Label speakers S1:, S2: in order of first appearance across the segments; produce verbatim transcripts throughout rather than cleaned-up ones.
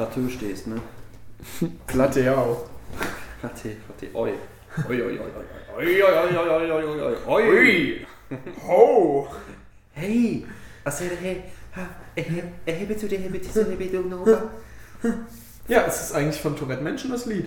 S1: Plateau stehst, ne?
S2: Platte ja auch.
S1: Platte, Platte, oi. Oi, oi, oi, oi, oi, oi, oi, oi, oi, oi, oi.
S2: Ho!
S1: Hey, also, hey, hey, bitte, hey, bitte, hey, bitte, Nova.
S2: Ja, es ist eigentlich von Tourette Menschen das Lied.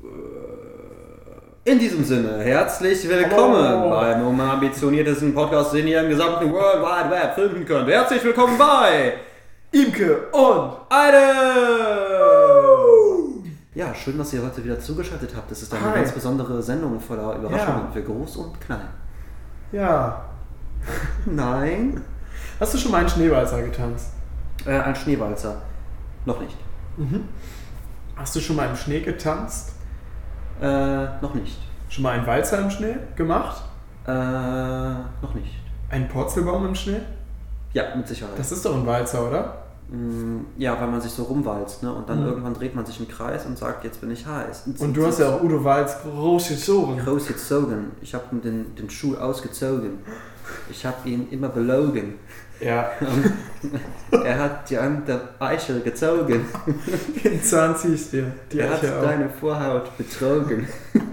S1: In diesem Sinne, herzlich willkommen
S2: Hallo.
S1: beim um ambitioniertesten Podcast, den ihr im gesamten World Wide Web finden könnt. Herzlich willkommen bei
S2: Imke und
S1: Aide! Ja, schön, dass ihr heute wieder zugeschaltet habt. Das ist eine
S2: Hi.
S1: ganz besondere Sendung voller Überraschungen
S2: Ja.
S1: für Groß und Klein.
S2: Ja.
S1: Nein?
S2: Hast du schon mal einen Schneewalzer getanzt?
S1: Äh, ein Schneewalzer. Noch nicht.
S2: Mhm. Hast du schon mal im Schnee getanzt?
S1: Äh, noch nicht.
S2: Schon mal einen Walzer im Schnee gemacht?
S1: Äh, noch nicht.
S2: Einen Purzelbaum im Schnee?
S1: Ja, mit Sicherheit.
S2: Das ist doch ein Walzer, oder?
S1: Mm, ja, weil man sich so rumwalzt, ne? Und dann
S2: Mhm.
S1: irgendwann dreht man sich im Kreis und sagt, jetzt bin ich heiß.
S2: Und du hast ja auch Udo Walz groß gezogen.
S1: Groß gezogen. Ich habe den, den Schuh ausgezogen. Ich habe ihn immer belogen.
S2: Ja.
S1: Er hat die an der Eichel gezogen.
S2: Den Zahn ziehst du dir. Die
S1: Er hat
S2: Eiche auch.
S1: deine Vorhaut betrogen.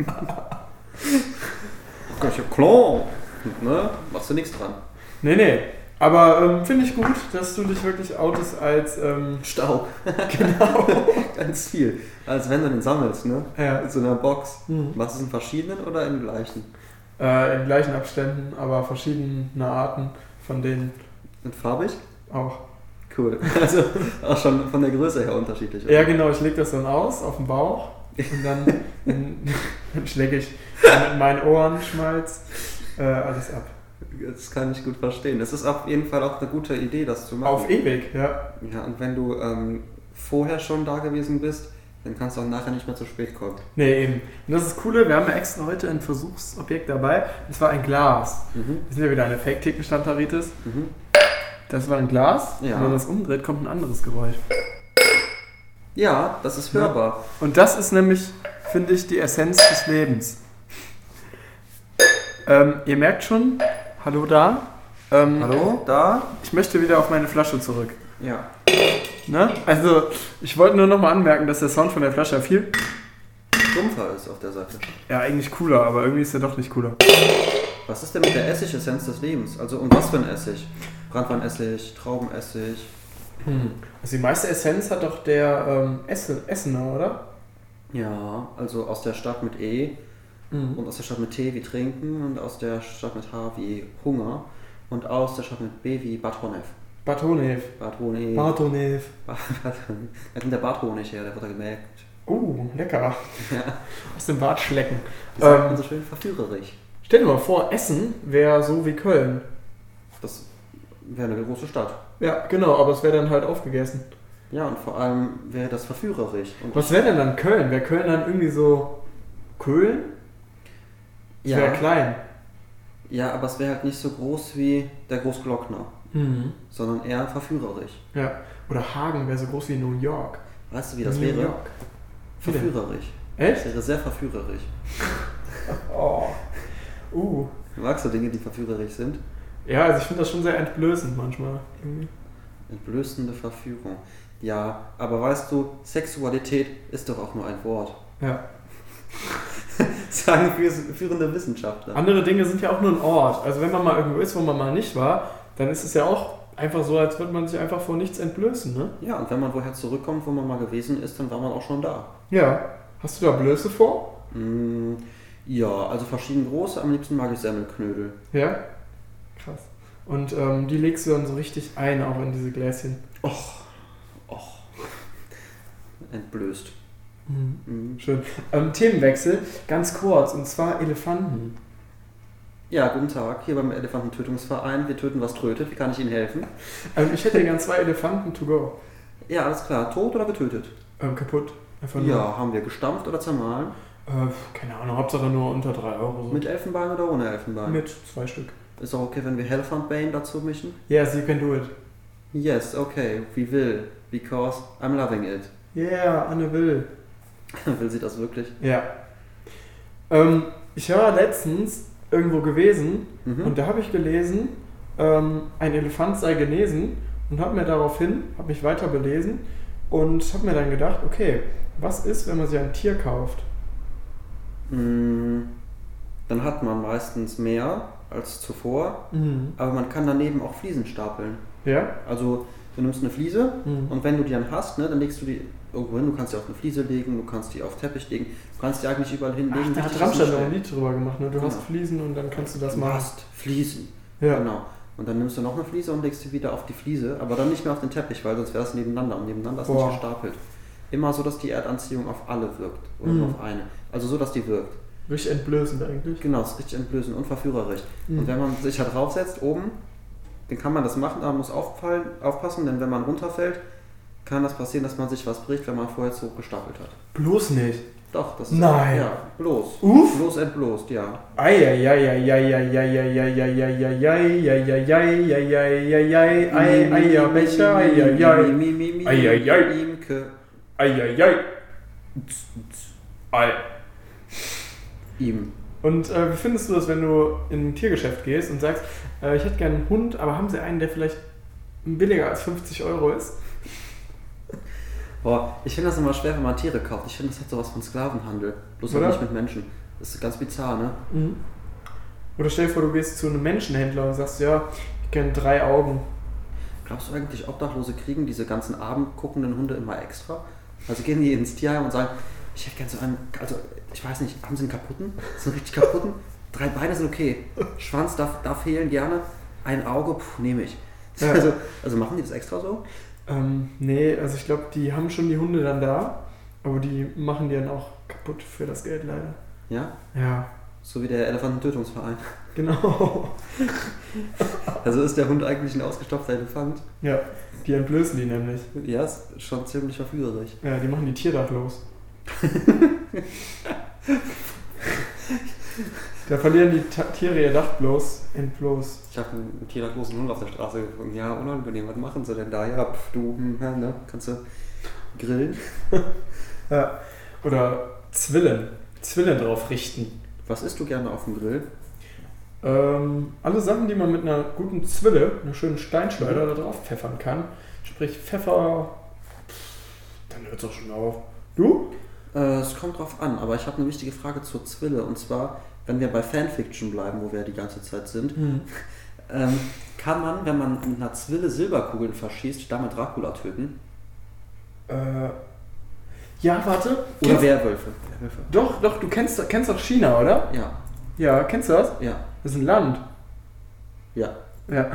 S1: Okay, ich hab klar. Ne? Machst du nichts dran.
S2: Nee, nee. Aber ähm, finde ich gut, dass du dich wirklich outest als, ähm,
S1: Staub.
S2: genau.
S1: Ganz viel. Als wenn du den sammelst, ne?
S2: Ja.
S1: In so einer Box.
S2: Mhm.
S1: Machst du es in verschiedenen oder in gleichen?
S2: Äh, in gleichen Abständen, aber verschiedene Arten von denen
S1: In farbig?
S2: auch.
S1: Cool. Also auch schon von der Größe her unterschiedlich.
S2: Ja, genau, ich lege das dann aus auf den Bauch und dann, dann, dann schläge ich mit meinen Ohrenschmalz äh, alles ab.
S1: Das kann ich gut verstehen. Das ist auf jeden Fall auch eine gute Idee, das zu machen.
S2: Auf ewig, ja.
S1: Ja, und wenn du ähm, vorher schon da gewesen bist, dann kannst du auch nachher nicht mehr zu spät kommen.
S2: Nee, eben. Und das ist das Coole, wir haben ja extra heute ein Versuchsobjekt dabei. Das war ein Glas.
S1: Mhm.
S2: Wir sind ja wieder eine Fake-Thekenstamtaritis.
S1: Mhm.
S2: Das war ein Glas.
S1: Ja.
S2: Wenn man das umdreht, kommt ein anderes Geräusch.
S1: Ja, das ist hörbar.
S2: Und das ist nämlich, finde ich, die Essenz des Lebens. Ähm, ihr merkt schon, hallo da. Ähm,
S1: Hallo, da?
S2: Ich möchte wieder auf meine Flasche zurück.
S1: Ja.
S2: Ne? Also, ich wollte nur nochmal anmerken, dass der Sound von der Flasche viel,
S1: Dumpfer ist auf der Seite.
S2: ja, eigentlich cooler, aber irgendwie ist er doch nicht cooler.
S1: Was ist denn mit der Essig-Essenz des Lebens? Also um was für ein Essig? Brandweinessig, Traubenessig?
S2: Hm. Also die meiste Essenz hat doch der ähm, Essen, Essener, oder?
S1: Ja, also aus der Stadt mit E
S2: Mhm.
S1: und aus der Stadt mit T wie Trinken und aus der Stadt mit H wie Hunger und aus der Stadt mit B wie Bad Honnef.
S2: Batonev.
S1: Bad Honig.
S2: Batonev.
S1: Da kommt der Barthonig her, der wird da gemerkt.
S2: Oh, lecker.
S1: Ja.
S2: Aus dem Bart schlecken.
S1: Das sagt man
S2: Ähm,
S1: so schön verführerisch.
S2: stell dir mal vor, Essen wäre so wie Köln.
S1: Das wäre eine große Stadt.
S2: Ja, genau, aber es wäre dann halt aufgegessen.
S1: Ja, und vor allem wäre das verführerisch. Und
S2: Was wäre denn dann Köln? Wäre Köln dann irgendwie so Köln? Es
S1: ja,
S2: wäre klein.
S1: ja, aber es wäre halt nicht so groß wie der Großglockner,
S2: Mhm.
S1: sondern eher verführerisch.
S2: Ja. Oder Hagen wäre so groß wie New York.
S1: Weißt du, wie das
S2: New
S1: wäre?
S2: York. Wie denn?
S1: Verführerisch. Das
S2: Echt?
S1: wäre sehr verführerisch.
S2: Oh. Uh.
S1: Magst du Dinge, die verführerisch sind?
S2: Ja, also ich finde das schon sehr entblößend manchmal. Irgendwie.
S1: Entblößende Verführung. Ja, aber weißt du, Sexualität ist doch auch nur ein Wort.
S2: Ja.
S1: Sagen führende Wissenschaftler.
S2: Andere Dinge sind ja auch nur ein Ort. Also wenn man mal irgendwo ist, wo man mal nicht war, dann ist es ja auch einfach so, als würde man sich einfach vor nichts entblößen, ne?
S1: Ja, und wenn man woher zurückkommt, wo man mal gewesen ist, dann war man auch schon da.
S2: Ja. Hast du da Blöße vor?
S1: Mm, ja, also verschieden große, am liebsten mag ich Semmelknödel.
S2: Ja. Krass. Und ähm, die legst du dann so richtig ein, auch in diese Gläschen.
S1: Och, och. Entblößt.
S2: Mhm.
S1: Mhm.
S2: Schön. Ähm, Themenwechsel, ganz kurz, und zwar Elefanten.
S1: Ja, guten Tag, hier beim Elefantentötungsverein. Wir töten, was trötet. Wie kann ich Ihnen helfen?
S2: Ähm, ich hätte gern zwei Elefanten to go.
S1: Ja, alles klar. Tot oder getötet?
S2: Ähm, kaputt. Einfach nur.
S1: Ja, haben wir gestampft oder zermahlen?
S2: Äh, keine Ahnung, Hauptsache nur unter drei Euro. So.
S1: Mit Elfenbein oder ohne Elfenbein?
S2: Mit zwei Stück.
S1: Ist auch okay, wenn wir Elephantbane dazu mischen?
S2: Yes, you can do it.
S1: Yes, okay, we will. Because I'm loving it.
S2: Yeah, Anne will.
S1: Will sie das wirklich?
S2: Ja. Ähm, ich war letztens irgendwo gewesen
S1: Mhm.
S2: und da habe ich gelesen, ähm, ein Elefant sei genesen und habe mir daraufhin, habe mich weiter belesen und habe mir dann gedacht, okay, was ist, wenn man sich ein Tier kauft?
S1: Mm, Dann hat man meistens mehr als zuvor,
S2: Mhm.
S1: aber man kann daneben auch Fliesen stapeln.
S2: Ja?
S1: Also du nimmst eine Fliese
S2: Mhm.
S1: und wenn du die dann hast, ne, dann legst du die irgendwo hin, du kannst die auf eine Fliese legen, du kannst die auf Teppich legen, du kannst die eigentlich überall hinlegen.
S2: Ach, da
S1: Wichtig
S2: hat
S1: ist
S2: Rammstein
S1: nicht
S2: noch ein
S1: schnell.
S2: Lied drüber gemacht, ne? Du
S1: Genau.
S2: hast Fliesen und dann kannst du das
S1: Du
S2: machen.
S1: hast Fliesen.
S2: Ja.
S1: Genau. Und dann nimmst du noch eine Fliese und legst sie wieder auf die Fliese, aber dann nicht mehr auf den Teppich, weil sonst wäre es nebeneinander und nebeneinander ist
S2: Boah.
S1: nicht gestapelt. Immer so, dass die Erdanziehung auf alle wirkt oder
S2: Mhm.
S1: nur auf eine. Also so, dass die wirkt.
S2: Richtig entblößend eigentlich.
S1: Genau, es ist richtig entblößend und verführerisch.
S2: Mhm.
S1: Und wenn man sich da draufsetzt, oben, dann kann man das machen, aber man muss auffallen, aufpassen, denn wenn man runterfällt, kann das passieren, dass man sich was bricht, wenn man vorher zu hoch gestapelt hat.
S2: Bloß nicht.
S1: Doch, das
S2: Nein.
S1: Ja, bloß.
S2: Uff.
S1: Bloß entblößt, ja.
S2: Eieieiei, Eierbecher, eieiei. Eieiei.
S1: Imke.
S2: Eieiei. Ei.
S1: Ihm.
S2: Und äh, wie findest du das, wenn du in ein Tiergeschäft gehst und sagst, äh, ich hätte gerne einen Hund, aber haben sie einen, der vielleicht billiger als fünfzig Euro ist?
S1: Boah, ich finde das immer schwer, wenn man Tiere kauft. Ich finde, das hat sowas von Sklavenhandel. Bloß
S2: Oder?
S1: halt nicht mit Menschen. Das ist ganz bizarr, ne?
S2: Mhm. Oder stell dir vor, du gehst zu einem Menschenhändler und sagst, ja, ich kenne drei Augen.
S1: Glaubst du eigentlich, Obdachlose kriegen diese ganzen abendguckenden Hunde immer extra? Also gehen die ins Tierheim und sagen, ich hätte gerne so einen, also ich weiß nicht, haben sie einen kaputten? So einen richtig kaputten? Drei Beine sind okay. Schwanz darf, darf fehlen, gerne. Ein Auge, puh, nehme ich.
S2: Ja.
S1: Also, also machen die das extra so?
S2: Ähm, nee, also ich glaube, die haben schon die Hunde dann da, aber die machen die dann auch kaputt für das Geld leider.
S1: Ja?
S2: Ja,
S1: So wie der Elefantentötungsverein.
S2: genau.
S1: Also ist der Hund eigentlich ein ausgestopfter Elefant?
S2: Ja, die entblößen die nämlich.
S1: Ja, ist schon ziemlich verführerisch.
S2: Ja, die machen die tierdachlos. Da verlieren die Ta- Tiere ihr Dach bloß, entbloß.
S1: Ich habe einen tierlosen Hund auf der Straße gefunden. Ja, unangenehm, was machen sie denn da? Ja, pf, du, hm, ja, ne? Kannst du grillen?
S2: Ja. Oder Zwillen. Zwillen drauf richten.
S1: Was isst du gerne auf dem Grill?
S2: Ähm, alle Sachen, die man mit einer guten Zwille, einer schönen Steinschleuder, da drauf pfeffern kann. Sprich Pfeffer, pff, dann hört es auch schon auf. Du?
S1: Äh, es kommt drauf an, aber ich habe eine wichtige Frage zur Zwille. Und zwar, wenn wir bei Fanfiction bleiben, wo wir ja die ganze Zeit sind,
S2: Hm.
S1: ähm, kann man, wenn man mit einer Zwille Silberkugeln verschießt, damit Dracula töten?
S2: Äh, ja, warte.
S1: Oder
S2: Kennst-
S1: Werwölfe? Werwölfe.
S2: Doch, doch, du kennst, kennst doch China, oder?
S1: Ja,
S2: Ja, kennst du das?
S1: ja,
S2: Das ist ein Land.
S1: ja.
S2: Ja.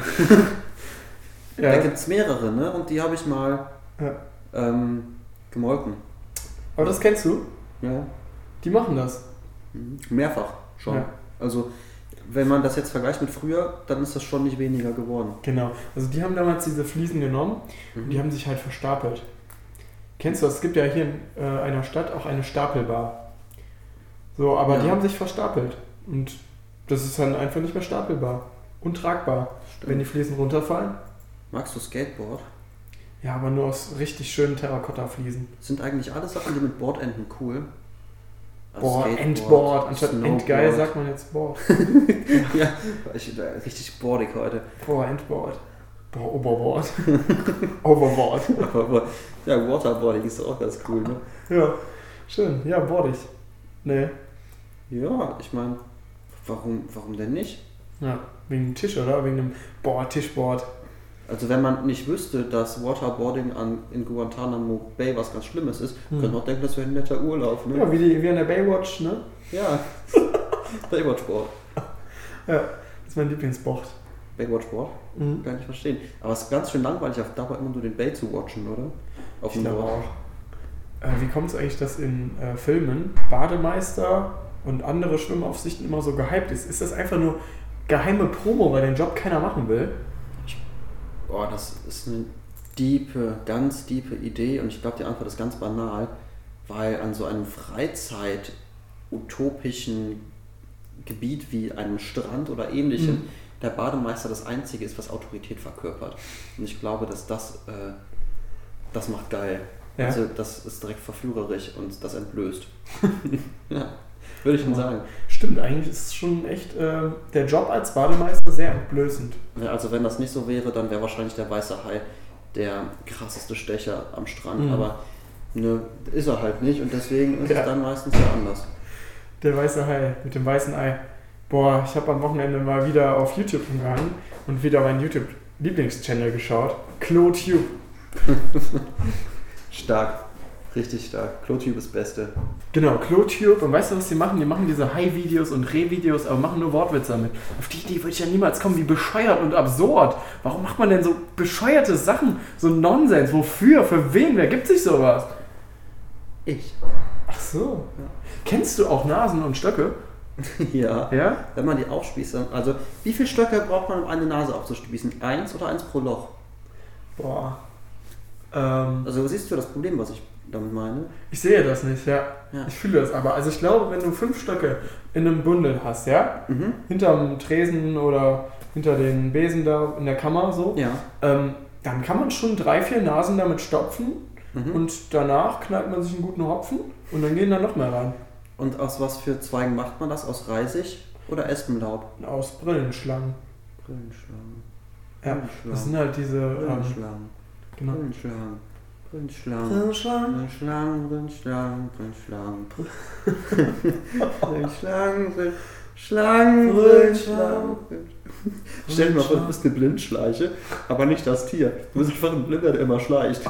S1: Da
S2: ja.
S1: gibt es mehrere, ne? Und die habe ich mal
S2: ja.
S1: ähm, gemolken.
S2: Aber das kennst du?
S1: Ja.
S2: Die machen das.
S1: Mhm. Mehrfach schon.
S2: Ja.
S1: Also, wenn man das jetzt vergleicht mit früher, dann ist das schon nicht weniger geworden.
S2: Genau. Also die haben damals diese Fliesen genommen und
S1: Mhm.
S2: die haben sich halt verstapelt. Kennst du das? Es gibt ja hier in äh, einer Stadt auch eine Stapelbar. So, aber
S1: Ja.
S2: die haben sich verstapelt. Und das ist dann einfach nicht mehr stapelbar. Untragbar.
S1: Stimmt.
S2: Wenn die Fliesen runterfallen.
S1: Magst du Skateboard?
S2: Ja, aber nur aus richtig schönen Terrakotta-Fliesen.
S1: Sind eigentlich alle Sachen, die mit Boardenden cool? Also
S2: Boah,
S1: Skateboard,
S2: Endboard. Anstatt
S1: Snowboard.
S2: Endgeil sagt man jetzt Board.
S1: Ja, ich, äh, richtig boardig heute.
S2: Boah, Endboard. Boah, Oberboard. Overboard.
S1: Aber, aber, ja, Waterboarding ist auch ganz cool, ne?
S2: Ja, schön. Ja, boardig. Nee.
S1: Ja, ich meine, warum, warum denn nicht?
S2: Ja, wegen dem Tisch, oder? Wegen dem Board, Tischboard.
S1: Also wenn man nicht wüsste, dass Waterboarding an, in Guantanamo Bay was ganz Schlimmes ist,
S2: Hm.
S1: könnte man auch denken, das wäre ein netter Urlaub, ne?
S2: Ja, wie, die, wie an der Baywatch, ne?
S1: Ja. Baywatchboard.
S2: Ja, das ist mein Lieblingsboard.
S1: Baywatchboard?
S2: Mhm.
S1: Kann ich verstehen. Aber es ist ganz schön langweilig, auf Dauer immer nur den Bay zu watchen, oder? Auf
S2: Ich
S1: dem
S2: glaube
S1: Board.
S2: auch. Äh, wie kommt es eigentlich, dass in äh, Filmen Bademeister und andere Schwimmaufsichten immer so gehypt ist? Ist das einfach nur geheime Promo, weil den Job keiner machen will?
S1: Boah, das ist eine diepe, ganz diepe Idee und ich glaube, die Antwort ist ganz banal, weil an so einem Freizeit-utopischen Gebiet wie einem Strand oder ähnlichem
S2: Mhm.
S1: der Bademeister das Einzige ist, was Autorität verkörpert. Und ich glaube, dass das, äh, das macht geil.
S2: Ja.
S1: Also das ist direkt verführerisch und das entblößt. Ja, würde ich schon sagen.
S2: Stimmt, eigentlich ist schon echt äh, der Job als Bademeister sehr entblößend.
S1: Ja, also wenn das nicht so wäre, dann wäre wahrscheinlich der weiße Hai der krasseste Stecher am Strand,
S2: Mhm.
S1: aber ne, ist er halt nicht und deswegen ist
S2: Ja.
S1: es dann meistens ja anders.
S2: Der weiße Hai mit dem weißen Ei. Boah, ich habe am Wochenende mal wieder auf YouTube gegangen und wieder meinen YouTube-Lieblingschannel geschaut. CloTube.
S1: Stark, richtig stark. CloTube ist das Beste.
S2: Genau, CloTube. Und weißt du, was die machen? Die machen diese Hai-Videos und Reh-Videos, aber machen nur Wortwitze damit. Auf die Idee würde ich ja niemals kommen, wie bescheuert und absurd. Warum macht man denn so bescheuerte Sachen, so Nonsens? Wofür? Für wen? Wer gibt sich sowas?
S1: Ich.
S2: Ach so. Ja. Kennst du auch Nasen und Stöcke?
S1: Ja.
S2: Ja?
S1: Wenn man die aufspießt, dann- also wie viele Stöcke braucht man, um eine Nase aufzuspießen? Eins oder eins pro Loch?
S2: Boah. Ähm,
S1: Also siehst du das Problem, was ich damit meine?
S2: ich sehe das nicht, ja.
S1: Ja.
S2: Ich fühle das aber. Also ich glaube, wenn du fünf Stöcke in einem Bundel hast, ja,
S1: Mhm.
S2: hinterm Tresen oder hinter den Besen da in der Kammer so,
S1: Ja.
S2: ähm, dann kann man schon drei, vier Nasen damit stopfen
S1: Mhm.
S2: und danach knallt man sich einen guten Hopfen und dann gehen da noch mehr rein.
S1: Und aus was für Zweigen macht man das? Aus Reisig oder Espenlaub?
S2: Aus Brillenschlangen.
S1: Brillenschlangen.
S2: Ja, das sind halt diese, ähm,
S1: Brillenschlangen.
S2: genau.
S1: Brillenschlangen. Brillenschlangen.
S2: Brillenschlangen.
S1: Brillenschlangen, Brillenschlangen, Brillenschlangen. Brillenschlangen, Brillenschlangen, Brillenschlangen. Stell dir mal vor, du bist eine Blindschleiche, aber nicht das Tier. Du bist einfach ein Blinder, der immer schleicht.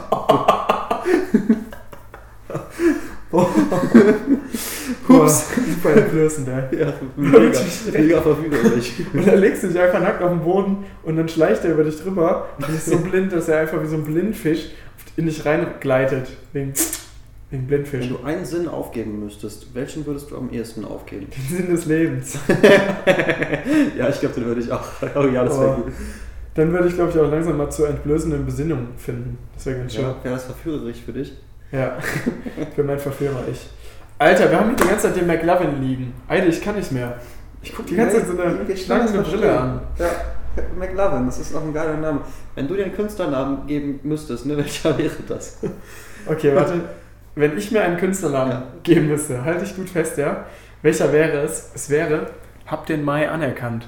S2: Ups. Super entblößend, ey.
S1: Ja, mega, mega verführerisch.
S2: Und dann legst du dich einfach nackt auf den Boden und dann schleicht er über dich drüber und ist so blind, dass er einfach wie so ein Blindfisch in dich reingleitet. Wegen, wegen Blindfisch.
S1: Wenn du einen Sinn aufgeben müsstest, welchen würdest du am ehesten aufgeben?
S2: Den Sinn des Lebens.
S1: Ja, ich glaube, den würde ich auch. Oh ja, das wäre
S2: Aber
S1: gut.
S2: Dann würde ich, glaube ich, auch langsam mal zur entblößenden Besinnung finden. Das wäre ganz schön.
S1: Ja, wäre das verführerisch für dich?
S2: Ja, für mein Verführer ich. Alter, wir haben hier die ganze Zeit den McLovin liegen. Alter, ich kann nicht mehr. Ich gucke die ganze Zeit so eine schlagende Brille an.
S1: Ja, McLovin, das ist auch ein geiler Name. Wenn du dir einen Künstlernamen geben müsstest, ne, welcher wäre das?
S2: Okay, warte. Wenn ich mir einen Künstlernamen
S1: Ja.
S2: geben müsste, halte ich gut fest, ja? Welcher wäre es? Es wäre, hab den Mai anerkannt.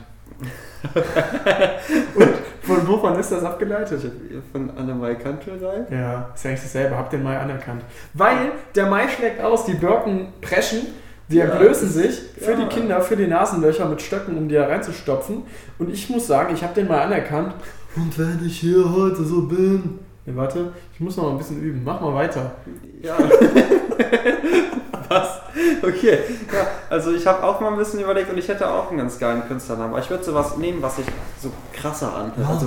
S2: Und von wovon ist das abgeleitet?
S1: Von Annemai Kantelrei?
S2: Ja, ist ja eigentlich dasselbe, hab den Mai anerkannt. Weil der Mai schlägt aus, die Birken preschen, die
S1: Ja,
S2: entblößen
S1: das-
S2: sich für
S1: ja.
S2: die Kinder, für die Nasenlöcher mit Stöcken, um die da reinzustopfen. Und ich muss sagen, ich hab den Mai anerkannt. Und wenn ich hier heute so bin... Nee, warte, ich muss noch mal ein bisschen üben. Mach mal weiter.
S1: Ja. Was? Okay. Ja, also ich habe auch mal ein bisschen überlegt und ich hätte auch einen ganz geilen Künstlernamen. Aber ich würde sowas nehmen, was sich so krasser anhört. Also,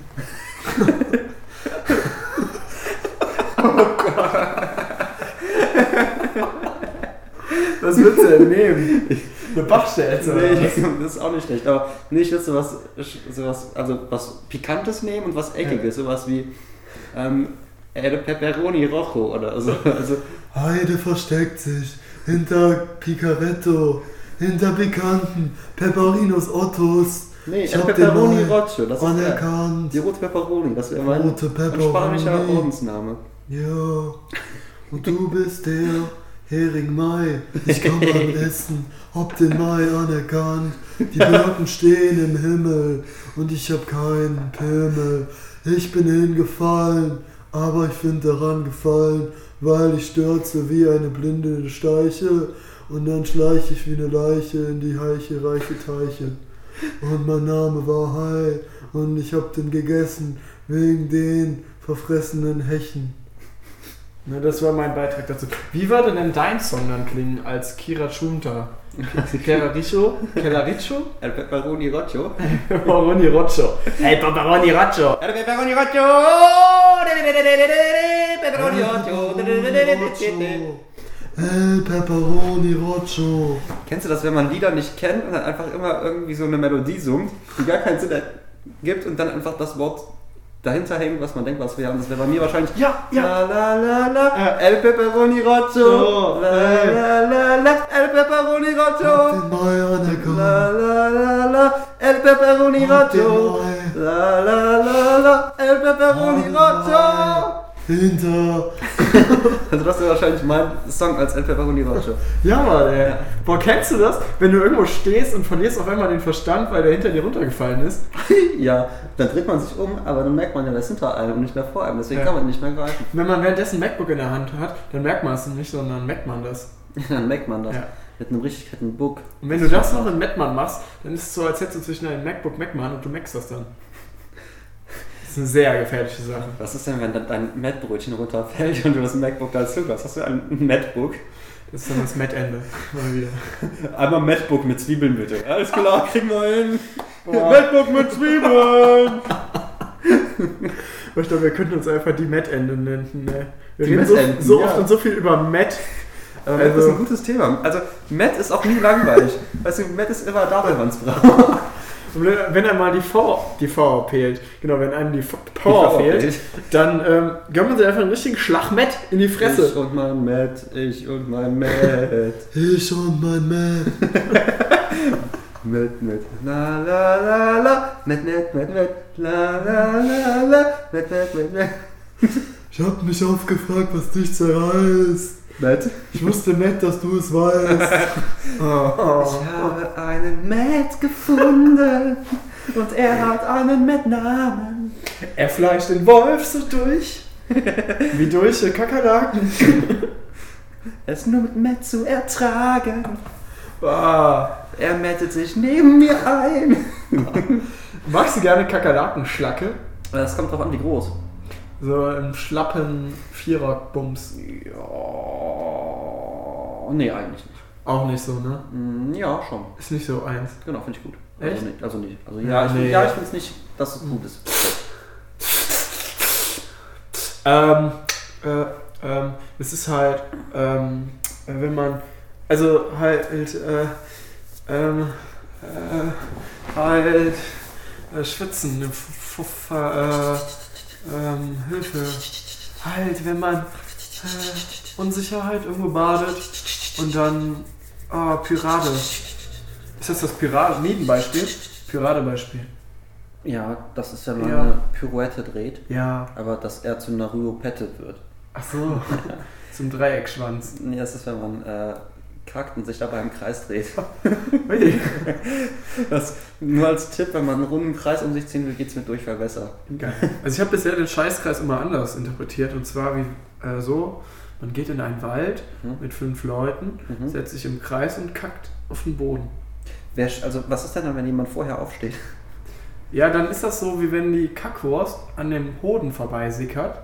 S2: Was würdest du denn nehmen? Eine Bachstelze.
S1: nee, das ist auch nicht schlecht. Aber nee, ich würde sowas, sowas, also was Pikantes nehmen und was Eckiges. Sowas wie ähm, El Pepperoni Rojo oder so. Also,
S3: Heide versteckt sich hinter Picaretto, hinter Pikanten, Pepperinos Ottos.
S1: nee,
S3: Ich
S1: El
S3: hab den
S1: Pepperoni
S3: mal
S1: Rojo. Das ist der,
S3: anerkannt.
S1: die rote Pepperoni. Das wäre mein,
S3: Rote
S1: mein spanischer
S3: Pepperoni.
S1: Ordensname.
S3: Ja, und du bist der Hering Mai. Ich kann beim Essen, hab den Mai anerkannt. Die Birken stehen im Himmel und ich hab keinen Pimmel. Ich bin hingefallen, aber ich find daran gefallen, weil ich stürze wie eine blinde Steiche und dann schleich ich wie eine Leiche in die heiche, reiche Teiche. Und mein Name war Hai und ich hab den gegessen wegen den verfressenen Hechen.
S2: Ne, das war mein Beitrag dazu. Wie würde denn dein Song dann klingen als Kira Chunta? Kelaricho? Kelaricho?
S1: El Pepperoni Rojo.
S2: Pepperoni Rocho. Hey, Pepperoni Rocho.
S1: El Pepperoni Rojo. Pepperoni Rojo.
S3: El Pepperoni Rocho.
S1: Kennst du das, wenn man Lieder nicht kennt und dann einfach immer irgendwie so eine Melodie summt, die gar keinen Sinn ergibt und dann einfach das Wort dahinter hängt, was man denkt, was wäre? Und das wäre bei mir wahrscheinlich
S2: Ja, ja.
S1: La la la la,
S2: Ja.
S1: El Pepperoni Rojo.
S2: So,
S1: La la la la, El Pepperoni
S3: Hab
S1: Rojo.
S3: den Mai
S1: La
S3: anerkannt.
S1: la la la, El Pepperoni
S3: Hab den
S1: Rojo.
S3: Mai.
S1: La la la la, El Pepperoni
S3: Hab den
S1: Rojo.
S3: Mai. hinter.
S1: Also das ist wahrscheinlich mein Song als El Pepperoni Show.
S2: Ja, Mann, ey. Boah, kennst du das? Wenn du irgendwo stehst und verlierst auf einmal den Verstand, weil der hinter dir runtergefallen ist?
S1: Ja, dann dreht man sich um, aber dann merkt man ja, das ist hinter einem und nicht mehr vor einem. Deswegen
S2: Ja.
S1: kann man nicht mehr greifen.
S2: Wenn man währenddessen ein MacBook in der Hand hat, dann merkt man es nicht, sondern merkt man das.
S1: Dann merkt man das.
S2: Ja.
S1: Mit einem richtig fetten Book.
S2: Und wenn du das noch in Mettmann machst, dann ist es so, als hättest du zwischen einem MacBook Macman und du merkst das dann. Das ist eine sehr gefährliche Sache.
S1: Was ist denn, wenn dein Matt-Brötchen runterfällt und du das MacBook da als hast? Hast du ein MacBook?
S2: Das ist dann das Matt-Ende. Mal wieder.
S1: Einmal MacBook mit Zwiebeln bitte. Alles klar, kriegen wir hin.
S2: Boah.
S1: MacBook mit Zwiebeln!
S2: Ich glaube, wir könnten uns einfach die Matt-Ende nennen. Ne? Wir
S1: Die
S2: reden so,
S1: Matt-Enden,
S2: so
S1: ja.
S2: oft und so viel über Matt.
S1: Aber Matt
S2: Also-
S1: ist ein gutes Thema. Also, Matt ist auch nie langweilig. Weißt du, Matt ist immer da, wenn man es braucht.
S2: Und wenn einmal die V, die V fehlt, genau, wenn einem die V- Power fehlt, dann ähm, gönnt man sich einfach einen richtigen Schlag Matt in die Fresse.
S1: Ich und mein Matt, ich und mein Matt.
S3: Ich und mein Matt.
S1: Matt, Matt, la la la la. Matt, Matt, Matt, Matt, la la la la. Matt, Matt, Matt, Matt.
S3: Ich hab mich oft gefragt, was dich zerreißt.
S1: Matt.
S3: Ich wusste, Matt, dass du es weißt.
S2: Oh.
S1: Ich habe einen Matt gefunden und er hat einen Matt-Namen.
S2: Er fleischt den Wolf so durch, wie durch Kakerlaken.
S1: Er ist nur mit Matt zu ertragen.
S2: Ah.
S1: Er mettet sich neben mir ein.
S2: Magst du gerne Kakerlakenschlacke?
S1: Das kommt drauf an, wie groß.
S2: So im schlappen Vierer-Bums.
S1: Ja, nee, eigentlich nicht.
S2: Auch nicht so, ne?
S1: Mm, Ja, schon.
S2: Ist nicht so eins.
S1: Genau, finde ich gut.
S2: Echt?
S1: Also nicht. Also, nicht. also
S2: Ja,
S1: ja, ich,
S2: nee.
S1: ja, ich finde es nicht, dass es gut ist.
S2: Ähm, äh, ähm, es ist halt, ähm, wenn man, also halt, äh, ähm, äh, halt, äh, schwitzen, f- f- äh, ähm, Hilfe, halt, wenn man äh, Unsicherheit irgendwo badet und dann, oh, Pyrade. Ist das das Pyramidenbeispiel? Pyramidebeispiel.
S1: Ja, das ist ja, wenn man
S2: Ja.
S1: eine Pirouette dreht,
S2: Ja.
S1: aber dass er zu einer Ryopette wird.
S2: Ach so. Zum Dreieckschwanz.
S1: Nee, das ist, wenn man äh, kackt und sich dabei im Kreis dreht.
S2: Ui.
S1: Das, nur als Tipp, wenn man einen runden Kreis um sich ziehen will, geht es mit Durchfall besser.
S2: Geil. Also ich habe bisher den Scheißkreis immer anders interpretiert und zwar wie äh, so, man geht in einen Wald
S1: Mhm.
S2: mit fünf Leuten,
S1: Mhm.
S2: setzt sich im Kreis und kackt auf den Boden.
S1: Wer, also, was ist denn dann, wenn jemand vorher aufsteht?
S2: Ja, dann ist das so, wie wenn die Kackwurst an dem Hoden vorbeisickert.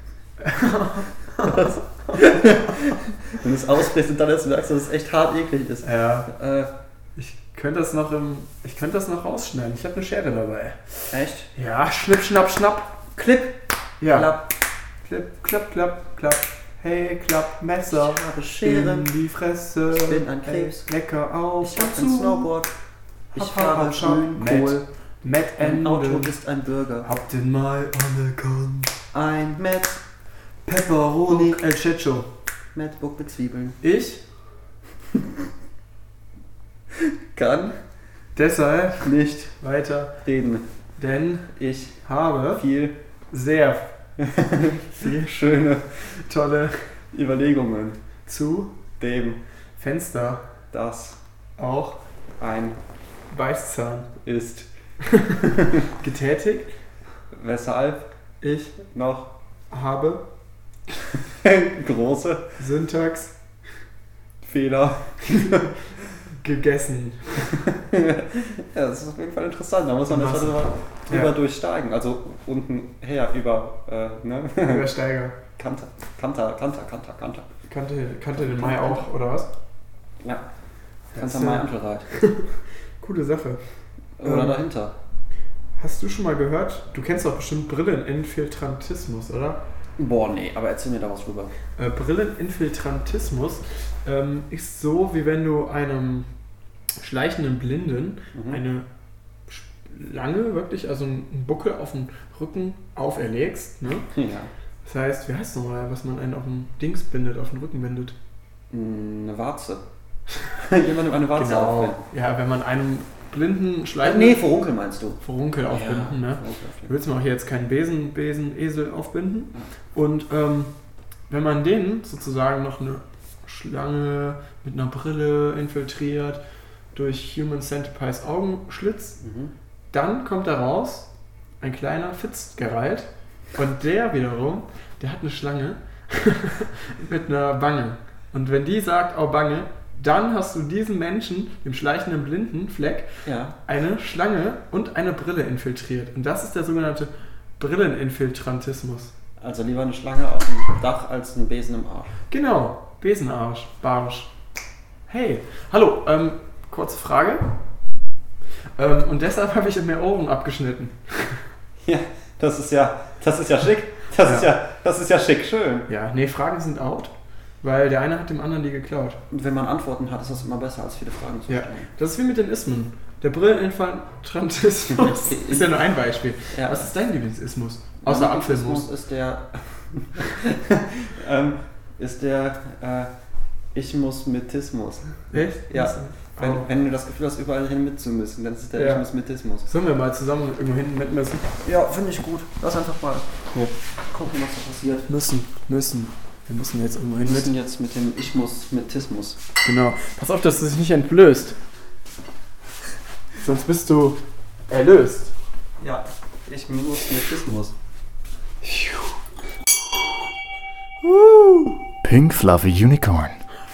S1: Wenn es ausbricht und dann erst merkst, dass es echt hart eklig ist.
S2: Ja.
S1: Äh,
S2: Ich könnte das noch im, ich könnte das noch rausschneiden. Ich habe eine Schere dabei.
S1: echt?
S2: Ja, schnipp, schnapp, schnapp.
S1: Clip!
S2: Ja.
S1: Klapp.
S2: Klipp, klapp, klapp, klapp. Hey, klapp, Messer.
S1: Ich habe Schere.
S2: In die Fresse.
S1: Ich bin ein Krebs.
S2: Hey, lecker auf.
S1: Ich habe
S2: und
S1: ein
S2: zu.
S1: Snowboard. Ich
S2: Hab,
S1: fahre
S2: hab, hab,
S1: Grünkohl.
S2: Matt
S1: Ein Auto
S2: Ende.
S1: ist ein Bürger.
S2: Hab den mal
S3: Anerkannt.
S1: Ein Matt.
S2: Pepperoni El Checho.
S1: Mattbook mit Zwiebeln.
S2: Ich
S1: Kann
S2: deshalb
S1: nicht
S2: weiter,
S1: reden.
S2: denn
S1: Ich
S2: habe
S1: viel
S2: sehr viel
S1: schöne
S2: tolle
S1: Überlegungen
S2: zu
S1: dem,
S2: Fenster
S1: das
S2: auch
S1: ein
S2: Beißzahn
S1: ist.
S2: getätigt.
S1: Weshalb
S2: Ich
S1: noch
S2: habe
S1: große
S2: Syntax
S1: Fehler.
S2: gegessen.
S1: Ja, das ist auf jeden Fall interessant. Da muss man
S2: Was?
S1: erst mal drüber, drüber
S2: Ja.
S1: durchsteigen. Also unten her über äh, ne?
S2: Übersteiger.
S1: Kanter, Kanter, Kanter, Kanter, Kanter.
S2: Kannte, kannte den Mai auch, oder was?
S1: Ja,
S2: Das
S1: Kanter
S2: ist
S1: Mai
S2: ja
S1: Antelreit.
S2: coole Sache.
S1: Oder
S2: Ähm,
S1: dahinter.
S2: Hast du schon mal gehört? Du kennst doch bestimmt Brilleninfiltrantismus, oder?
S1: Boah, nee, aber erzähl mir da was drüber.
S2: Äh, Brilleninfiltrantismus ähm, ist so, wie wenn du einem schleichenden Blinden
S1: Mhm.
S2: eine Schlange, wirklich, also einen Buckel auf den Rücken auferlegst. Ne?
S1: Ja.
S2: Das heißt, wie heißt es nochmal, was man einen auf den Dings bindet, auf den Rücken bindet?
S1: Eine Warze. Jemand eine Warze aufhält.
S2: Ja, wenn man einem blinden
S1: Äh,
S2: Schleifende...
S1: nee, Furunkel meinst du.
S2: Furunkel aufbinden,
S1: Ja,
S2: ne?
S1: Furunkel
S2: Du
S1: aufbinden.
S2: willst mir auch hier jetzt keinen Besen, Besen, Esel aufbinden. Und ähm, wenn man denen sozusagen noch eine Schlange mit einer Brille infiltriert, durch Human Centipie's Augenschlitz,
S1: Mhm.
S2: dann kommt da raus ein kleiner Fitzgerald und der wiederum, der hat eine Schlange mit einer Bange. Und wenn die sagt, oh Bange, dann hast du diesen Menschen, dem schleichenden blinden Fleck,
S1: Ja.
S2: eine Schlange und eine Brille infiltriert. Und das ist der sogenannte Brilleninfiltrantismus.
S1: Also lieber eine Schlange auf dem Dach als ein Besen im Arsch.
S2: Genau, Besenarsch, Barsch. Hey, hallo, ähm, kurze Frage. Ähm, und deshalb habe ich mir Ohren abgeschnitten.
S1: Ja, das ist ja, das ist ja schick. Das
S2: Ja.
S1: ist ja, das ist ja schick, schön.
S2: Ja, nee, Fragen sind out, weil der eine hat dem anderen die geklaut.
S1: Und wenn man Antworten hat, ist das immer besser, als viele Fragen zu
S2: Ja,
S1: stellen.
S2: das ist wie mit den Ismen. Der Brilleninfiltrantismus ist ja nur ein Beispiel.
S1: Ja.
S2: Was ist dein Lieblingsismus? Außer Apfelmus.
S1: Ist der, ähm, ist der, äh, ich muss Metismus.
S2: Echt?
S1: Ja. Wenn,
S2: Oh.
S1: wenn du das Gefühl hast, überall hin mitzumüssen, dann ist es der
S2: Ja.
S1: Ich muss Metismus.
S2: Sollen wir mal zusammen irgendwo hinten mitmessen?
S1: Ja, finde ich gut. Lass einfach mal
S2: Ja.
S1: gucken, was da passiert.
S2: Müssen, müssen. Wir müssen jetzt irgendwo
S1: Wir
S2: hin
S1: müssen jetzt mit dem Ich muss Metismus.
S2: Genau. Pass auf, dass du dich nicht entblößt. Sonst bist du erlöst.
S1: Ja, ich muss Metismus.
S4: Pink Fluffy Unicorn.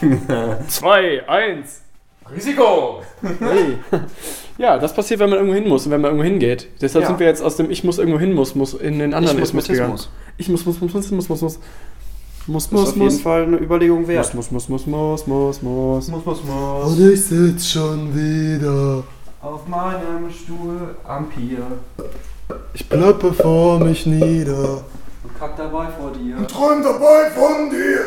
S2: zwei, eins. Risiko! Hey. Ja, das passiert, wenn man irgendwo hin muss und wenn man irgendwo hingeht. Deshalb
S1: Ja.
S2: sind wir jetzt aus dem Ich muss irgendwo hin muss, muss in den anderen
S1: Ich muss
S2: Ismus gegangen.
S1: Metismus.
S2: Ich muss, muss, muss, muss, muss, muss, muss. Muss,
S1: Das
S2: muss,
S1: ist auf jeden
S2: muss.
S1: Fall eine Überlegung wert.
S2: Muss, muss, muss, muss, muss, muss.
S1: muss, muss, muss.
S3: Und ich sitz schon wieder.
S1: Auf meinem Stuhl am Pier
S3: Ich plappe vor mich nieder.
S1: und kack dabei vor dir.
S3: Träum dabei von dir.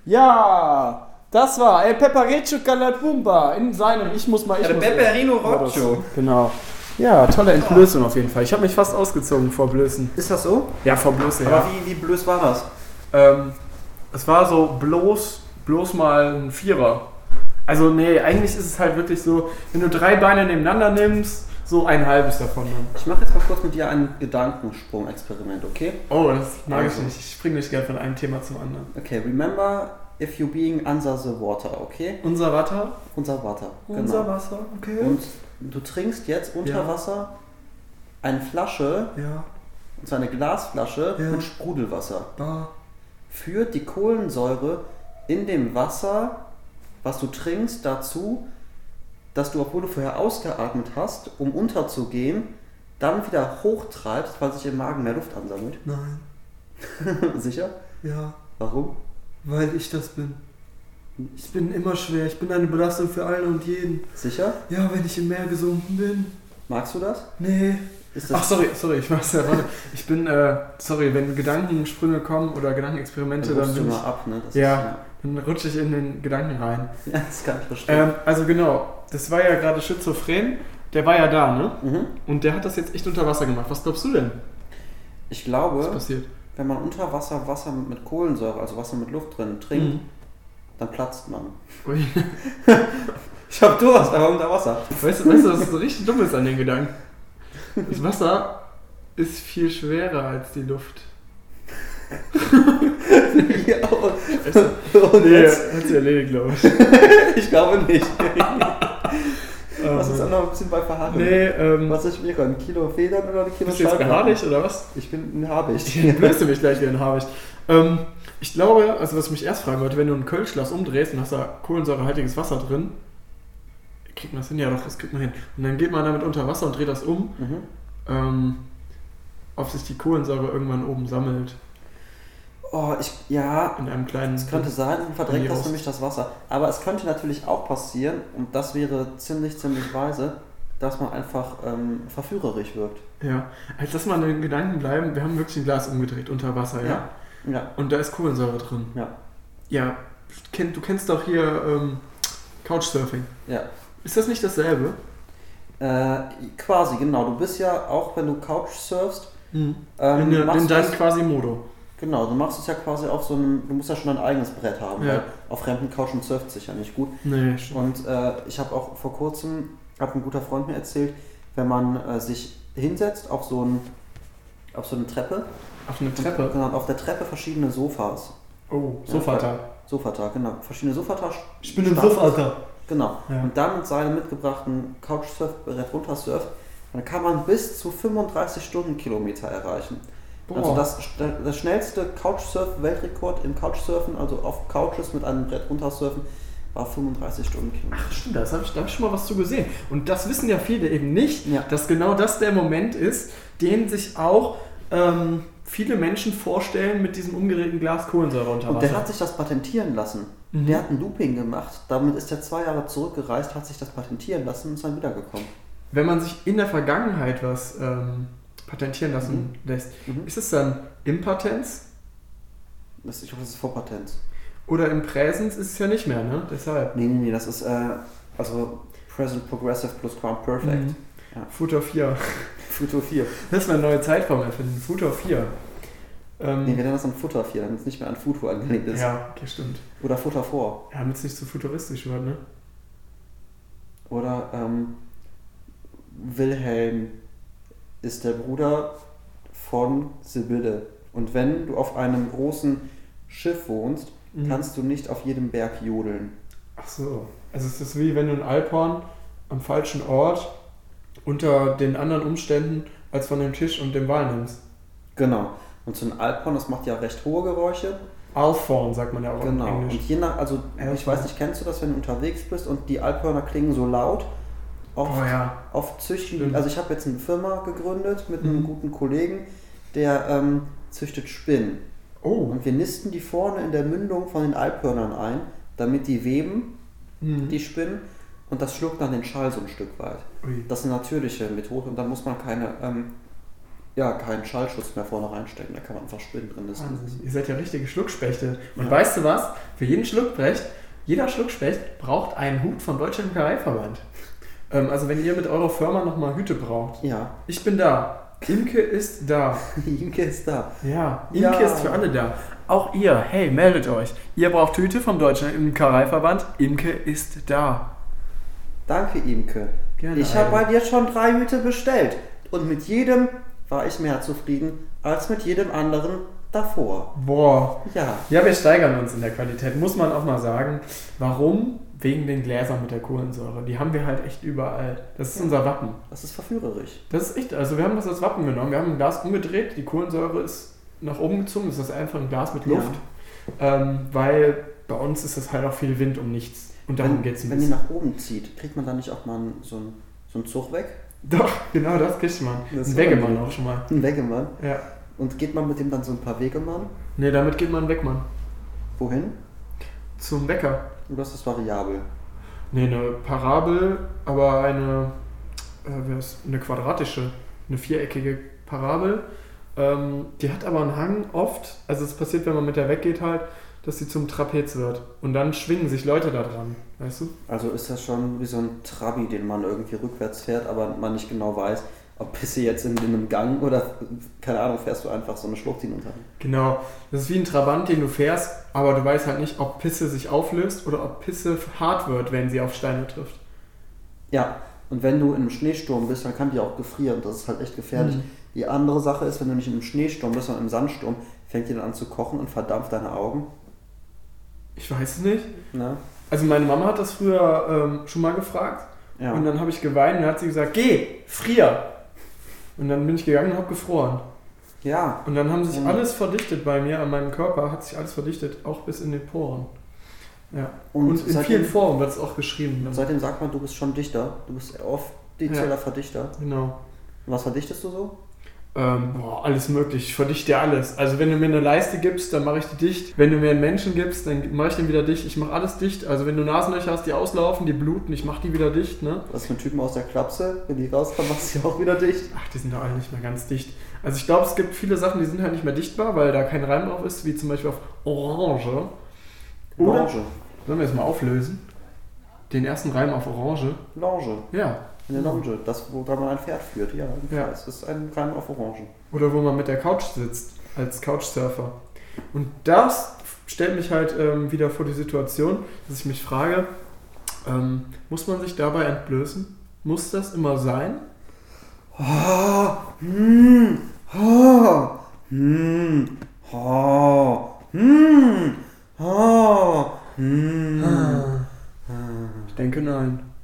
S2: Ja, das war El Peparecho Calapumba in seinem Ich muss mal, ich
S1: Ja, der
S2: muss.
S1: Peperino Rocho.
S2: Genau. Ja, tolle Entblößung auf jeden Fall. Ich habe mich fast ausgezogen vor Blößen.
S1: Ist das so?
S2: Ja, vor Blöße, ja.
S1: Aber wie, wie blöd war das?
S2: Ähm, es war so bloß, bloß mal ein Vierer. Also nee, eigentlich ist es halt wirklich so, wenn du drei Beine nebeneinander nimmst, so ein halbes davon dann.
S1: Ich mache jetzt mal kurz mit dir ein Gedankensprung-Experiment, okay?
S2: Oh, das mag
S1: Also.
S2: ich nicht. Ich springe nicht gerne von einem Thema zum anderen.
S1: Okay, remember if you being under the water, okay?
S2: Unser Wasser?
S1: Unser Wasser,
S2: Unser
S1: genau.
S2: Wasser, okay.
S1: Und du trinkst jetzt unter
S2: Ja.
S1: Wasser eine Flasche,
S2: Ja,
S1: und zwar eine Glasflasche
S2: Ja.
S1: mit Sprudelwasser.
S2: da.
S1: Führt die Kohlensäure in dem Wasser, was du trinkst, dazu, dass du, obwohl du vorher ausgeatmet hast, um unterzugehen, dann wieder hochtreibst, weil sich im Magen mehr Luft ansammelt.
S3: Nein,
S1: Sicher?
S3: ja,
S1: Warum?
S3: weil ich das bin. Ich bin immer schwer. Ich bin eine Belastung für alle und jeden.
S1: Sicher?
S3: Ja, wenn ich im Meer gesunken bin.
S1: Magst du das?
S3: Nee.
S1: Ist das
S2: Ach, sorry, sorry, ich mach's ja warte. Ich bin, äh, sorry, wenn Gedankensprünge kommen oder Gedankenexperimente,
S1: dann
S2: dann,
S1: rutschst du
S2: bin
S1: mal
S2: ich,
S1: ab, ne? Das
S2: Ja. dann rutsche ich in den Gedanken rein.
S1: Ist, ja, das kann ich verstehen.
S2: Ähm, also genau, das war ja gerade Schizophren, der war ja da, ne?
S1: Mhm.
S2: Und der hat das jetzt echt unter Wasser gemacht. Was glaubst du denn,
S1: Ich
S2: was
S1: glaube,
S2: passiert?
S1: wenn man unter Wasser Wasser mit Kohlensäure, also Wasser mit Luft drin, trinkt,
S2: Mhm.
S1: dann platzt man.
S2: Ui.
S1: Ich hab Durst, aber unter Wasser.
S2: Weißt du, weißt du, was so richtig dumm ist an den Gedanken? Das Wasser ist viel schwerer als die Luft.
S1: Ja,
S2: Weißt du?
S1: und
S2: Nee,
S1: jetzt?
S2: hat sie erledigt, glaube ich.
S1: Ich glaube nicht. Was ist auch noch ein bisschen bei Verharren?
S2: Nee, ähm,
S1: Was ist schwerer, ein Kilo Federn oder ein Kilo
S2: bist du jetzt
S1: Schallplatten?
S2: beharrlich oder was?
S1: Ich bin ein Habicht.
S2: Blödst du mich gleich wie ein Habicht. Ähm, ich glaube, also was ich mich erst fragen wollte, wenn du ein Kölschglas umdrehst und hast da kohlensäurehaltiges Wasser drin, kriegt man das hin? Ja doch, das kriegt man hin. Und dann geht man damit unter Wasser und dreht das um,
S1: Mhm.
S2: ähm, ob sich die Kohlensäure irgendwann oben sammelt.
S1: Oh, ich, ja,
S2: In einem kleinen...
S1: es könnte sein, dann verdrängt das
S2: Virus.
S1: nämlich das Wasser. Aber es könnte natürlich auch passieren, und das wäre ziemlich, ziemlich weise, dass man einfach ähm, verführerisch wirkt.
S2: Ja, als dass man in den Gedanken bleiben, wir haben wirklich ein Glas umgedreht unter Wasser, ja?
S1: Ja. Ja.
S2: Und da ist Kohlensäure drin.
S1: Ja.
S2: Ja, kenn, du kennst doch hier ähm, Couchsurfing.
S1: Ja.
S2: Ist das nicht dasselbe?
S1: Äh, quasi, genau. Du bist ja, auch wenn du Couch surfst,
S2: Mhm.
S1: ähm,
S2: in, der-
S1: machst
S2: in
S1: du
S2: deinem
S1: das-
S2: Quasimodo.
S1: Genau, du machst es ja quasi auf so einem, du musst ja schon ein eigenes Brett haben,
S2: Ja.
S1: weil auf fremden Couchen surft sich ja nicht gut.
S2: Nee, stimmt.
S1: Und äh, ich habe auch vor kurzem hat ein guter Freund mir erzählt, wenn man äh, sich hinsetzt auf so, ein, auf so eine Treppe.
S2: Auf eine Treppe?
S1: Genau, auf der Treppe verschiedene Sofas.
S2: Oh, Sofata.
S1: Ja, Sofata, genau. Verschiedene Sofata.
S3: Ich bin ein Sofata.
S1: Genau.
S2: Ja.
S1: Und dann mit seinem mitgebrachten Couchsurf-Brett runtersurft, dann kann man bis zu fünfunddreißig Stundenkilometer erreichen.
S2: Boah.
S1: Also das, das schnellste Couchsurf-Weltrekord im Couchsurfen, also auf Couches mit einem Brett runtersurfen, war fünfunddreißig Stundenkilometer.
S2: Ach stimmt, das habe ich, da hab ich schon mal was zu gesehen. Und das wissen ja viele eben nicht,
S1: Ja.
S2: dass genau das der Moment ist, den sich auch ähm, viele Menschen vorstellen mit diesem umgeregten Glas Kohlensäure unter
S1: Und
S2: Wasser.
S1: der hat sich das patentieren lassen.
S2: Mhm.
S1: Der hat ein Looping gemacht, damit ist er zwei Jahre zurückgereist, hat sich das patentieren lassen und ist dann wiedergekommen.
S2: Wenn man sich in der Vergangenheit was ähm, patentieren lassen lässt,
S1: Mhm.
S2: ist es dann Impotenz?
S1: Das, ich hoffe, das ist Vorpatent.
S2: Oder im Präsens ist es ja nicht mehr, ne? Deshalb.
S1: Nee, nee, nee, das ist äh, also Present Progressive plus Ground Perfect.
S2: Mhm.
S1: Ja.
S2: Futur vier.
S1: Futur vier.
S2: Das ist eine neue Zeitform erfinden. Futur vier. Ähm,
S1: Nee, wir nennen das dann Futter vier, damit es nicht mehr an Futur angelegt ist.
S2: ja, okay, stimmt.
S1: Oder Futter vor.
S2: Ja, damit es nicht so futuristisch wird, ne?
S1: Oder ähm, Wilhelm ist der Bruder von Sibylle. Und wenn du auf einem großen Schiff wohnst,
S2: Mhm.
S1: kannst du nicht auf jedem Berg jodeln.
S2: Ach so. Also es ist wie wenn du ein Alphorn am falschen Ort unter den anderen Umständen als von dem Tisch und dem Wal nimmst.
S1: Genau. Und so ein Alphorn, das macht ja recht hohe Geräusche.
S2: Alphorn sagt man ja auch
S1: Genau.
S2: in
S1: Und
S2: Englisch.
S1: je nach, also
S2: Alphorn.
S1: ich weiß nicht, kennst du das, wenn du unterwegs bist und die Alphörner klingen so laut? Oft,
S2: Oh ja.
S1: oft züchten.
S2: Stimmt.
S1: Also ich habe jetzt eine Firma gegründet mit einem
S2: Mhm.
S1: guten Kollegen, der ähm, züchtet Spinnen.
S2: Oh.
S1: Und wir nisten die vorne in der Mündung von den Alphörnern ein, damit die weben,
S2: Mhm.
S1: die Spinnen, und das schluckt dann den Schall so ein Stück weit.
S2: Ui.
S1: Das ist eine natürliche Methode und dann muss man keine, ähm, ja, keinen Schallschutz mehr vorne reinstecken, da kann man einfach Spinnen drin nisten.
S2: Wahnsinn. Ihr seid ja richtige Schluckspechte. Und
S1: Ja.
S2: weißt du was? Für jeden Schluckspecht, jeder Schluckspecht braucht einen Hut vom Deutschen Imkereiverband. Ähm, also wenn ihr mit eurer Firma nochmal Hüte braucht.
S1: Ja,
S2: Ich bin da. Imke ist da.
S1: Imke ist da.
S2: Ja, Imke
S1: Ja.
S2: ist für alle da. Auch ihr, hey, meldet euch. Ihr braucht Hüte vom Deutschen Imkereiverband. Imke ist da.
S1: Danke, Imke.
S2: Gerne,
S1: Ich habe
S2: Alter.
S1: bei dir schon drei Hüte bestellt und mit jedem war ich mehr zufrieden als mit jedem anderen davor.
S2: Boah.
S1: Ja,
S2: Ja, wir steigern uns in der Qualität, muss man auch mal sagen. Warum? Wegen den Gläsern mit der Kohlensäure. Die haben wir halt echt überall. Das ist unser Wappen.
S1: das ist verführerisch.
S2: Das ist echt, also wir haben das als Wappen genommen. Wir haben ein Glas umgedreht, die Kohlensäure ist nach oben gezogen, das ist einfach ein Glas mit Luft. Ähm, weil bei uns ist das halt auch viel Wind um nichts. Und darum
S1: Wenn,
S2: geht es ein
S1: wenn die
S2: bisschen.
S1: nach oben zieht, kriegt man da nicht auch mal einen- so einen, so einen Zug weg?
S2: Doch, genau das kriegt man.
S1: Das
S2: Ein
S1: ist
S2: Wegemann
S1: unangenehm.
S2: auch schon mal.
S1: Ein Wegemann.
S2: Ja.
S1: Und geht man mit dem dann so ein paar Wegemann?
S2: Ne, damit geht man weg, Mann.
S1: Wohin?
S2: Zum Wecker.
S1: Oder ist das variabel?
S2: Ne, eine Parabel, aber eine, äh, wie heißt, eine quadratische, eine viereckige Parabel. Ähm, die hat aber einen Hang oft, also es passiert, wenn man mit der weggeht halt, dass sie zum Trapez wird. Und dann schwingen sich Leute da dran, weißt du?
S1: Also ist das schon wie so ein Trabi, den man irgendwie rückwärts fährt, aber man nicht genau weiß, ob bist du jetzt in, in einem Gang oder, keine Ahnung, fährst du einfach so eine Schlucht hinunter.
S2: Genau. Das ist wie ein Trabant, den du fährst, aber du weißt halt nicht, ob Pisse sich auflöst oder ob Pisse hart wird, wenn sie auf Steine trifft.
S1: Ja, und wenn du in einem Schneesturm bist, dann kann die auch gefrieren. Das ist halt echt gefährlich.
S2: Mhm.
S1: Die andere Sache ist, wenn du nicht in einem Schneesturm bist, sondern im Sandsturm, fängt die dann an zu kochen und verdampft deine Augen.
S2: Ich weiß es nicht.
S1: Ne?
S2: Also meine Mama hat das früher ähm, schon mal gefragt.
S1: Ja.
S2: Und dann habe ich geweint und dann hat sie gesagt, geh, frier. Und dann bin ich gegangen und habe gefroren.
S1: ja,
S2: Und dann haben sich
S1: Mhm.
S2: alles verdichtet bei mir, an meinem Körper hat sich alles verdichtet, auch bis in den Poren. Ja.
S1: und,
S2: Und, in
S1: seitdem,
S2: vielen Formen wird es auch geschrieben.
S1: und seitdem sagt man, du bist schon Dichter. Du bist offizieller
S2: Ja.
S1: Verdichter.
S2: Genau.
S1: Und was verdichtest du so?
S2: Ähm, boah, alles möglich. Ich verdichte dir alles. Also wenn du mir eine Leiste gibst, dann mache ich die dicht. Wenn du mir einen Menschen gibst, dann mache ich den wieder dicht. Ich mache alles dicht. Also wenn du Nasenlöcher hast, die auslaufen, die bluten, ich mache die wieder dicht. Ne?
S1: Was ist mit Typen aus der Klapse? Wenn die rauskommen, machst du die auch wieder dicht.
S2: Ach, die sind doch alle nicht mehr ganz dicht. Also ich glaube, es gibt viele Sachen, die sind halt nicht mehr dichtbar, weil da kein Reim drauf ist, wie zum Beispiel auf Orange. Oder,
S1: Orange.
S2: sollen wir das mal auflösen? Den ersten Reim auf Orange.
S1: Lounge.
S2: Ja.
S1: Eine Lounge. Das, woran man ein Pferd führt. Ja,
S2: Ja.
S1: es ist ein Reim auf Orange.
S2: Oder wo man mit der Couch sitzt, als Couchsurfer. Und das stellt mich halt ähm, wieder vor die Situation, dass ich mich frage, ähm, muss man sich dabei entblößen? Muss das immer sein?
S1: Oh, hm, oh, hm, oh, hm, oh, hm.
S2: Ich denke nein.